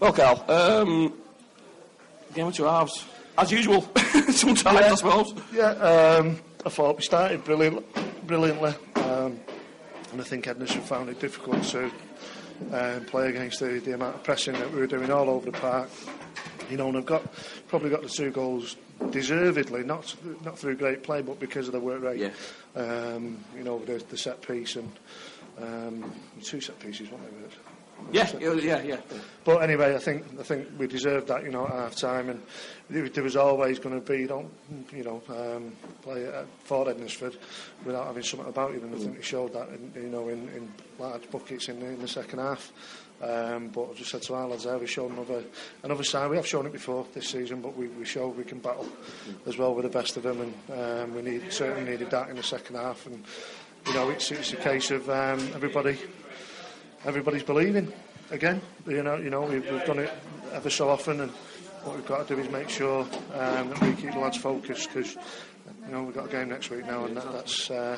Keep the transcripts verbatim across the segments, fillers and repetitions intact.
Well, Carl, um, game of two halves. As usual, sometimes, yeah, I suppose. Yeah, um, I thought we started brilliant, brilliantly, um, and I think Edness found it difficult to um, play against the, the amount of pressing that we were doing all over the park. You know, and I've got probably got the two goals deservedly, not not through great play, but because of the work rate. Yeah. Um, you know, the, the set piece and um, two set pieces, weren't they? Yeah, yeah, yeah. But anyway, I think I think we deserved that, you know, at half time, and there was always going to be, don't you know, um, play at Ford Ednesford without having something about you, and I think we showed that, in, you know, in, in large buckets in the, in the second half. Um, but I just said to our lads there, we showed another another side. We have shown it before this season, but we, we showed we can battle as well with the best of them, and um, we need certainly needed that in the second half. And you know, it's it's a case of um, everybody. Everybody's believing again. You know, you know we've, we've done it ever so often, and what we've got to do is make sure um, that we keep the lads focused, because you know we've got a game next week now, and that, that's uh,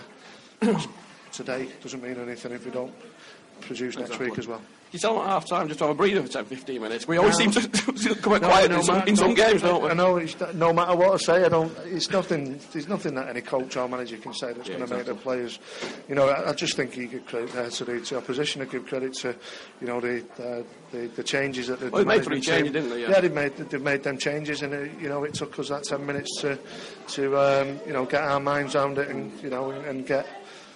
today doesn't mean anything if we don't produce next exactly. week as well. You tell them at half time just to have a breather for ten to fifteen minutes. We always no. seem to come out no, quiet no, in, some, ma- in some no, games, don't we? I know. It's, no matter what I say, I don't. It's nothing. There's nothing that any coach or manager can say that's yeah, going to exactly. make the players. You know, I, I just think you give credit there to the to opposition. I give credit to, you know, the uh, the, the changes that the. Well, they made three changes, didn't they? Yeah, yeah they've made they've made them changes, and it, you know, it took us that ten minutes to to um, you know get our minds around it, and you know, and, and get.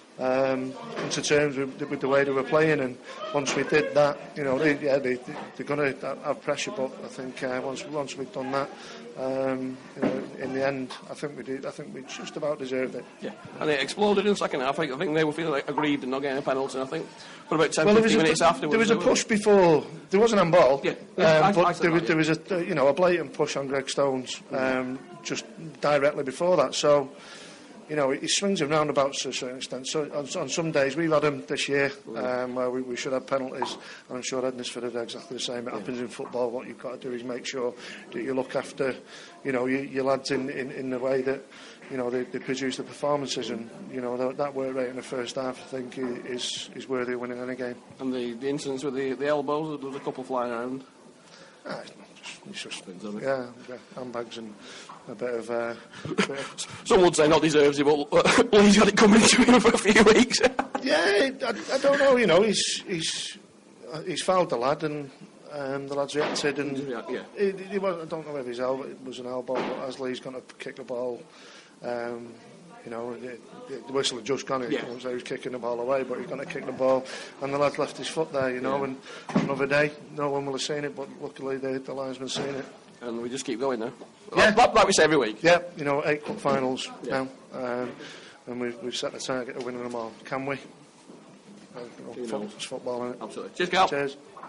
Um, into terms with, with the way they were playing, and once we did that, you know, they, yeah, they, they're going to have pressure. But I think uh, once once we've done that, um, you know, in the end, I think we did. I think we just about deserved it. Yeah, and it exploded in the second half. I think, I think they were feeling like aggrieved and not getting a penalty. I think for about ten, well, fifteen minutes afterwards. There was a push before. There wasn't a ball. Yeah, yeah um, I, but I there, that, was, there was a you know a blatant push on Greg Stones um, just directly before that. So. You know, it swings and roundabouts to a certain extent. So on, on some days, we've had them this year um, where we, we should have penalties, and I'm sure Ednesford are exactly the same. It yeah. happens in football. What you've got to do is make sure that you look after, you know, your, your lads in, in, in the way that, you know, they, they produce the performances, and you know that, that work rate in the first half, I think, is is worthy of winning any game. And the, the incidents with the, the elbows, there was a couple flying around. Ah, it's not just, it's just yeah, yeah, handbags and a bit of. Uh, bit of Some would say not deserves it, but uh, well, he's got it coming to him for a few weeks. yeah, I, I don't know. You know, he's he's uh, he's fouled the lad, and um, the lad's reacted, and yeah, yeah. He, he was, I don't know if his elbow it was an elbow, but Asley's going to kick the ball. Um, You know, the, the whistle had just gone. It yeah. so he was kicking the ball away, but he's going to kick the ball, and the lad left his foot there. You know, yeah. and another day, no one will have seen it, but luckily the, the linesman's seen it. And we just keep going now. Yeah, like, like we say every week. Yeah, you know, eight cup finals yeah. now, um, and we've we've set the target of winning them all. Can we? Uh, you know, foot, it's football, isn't it? Absolutely. Cheers, Carl. Cheers.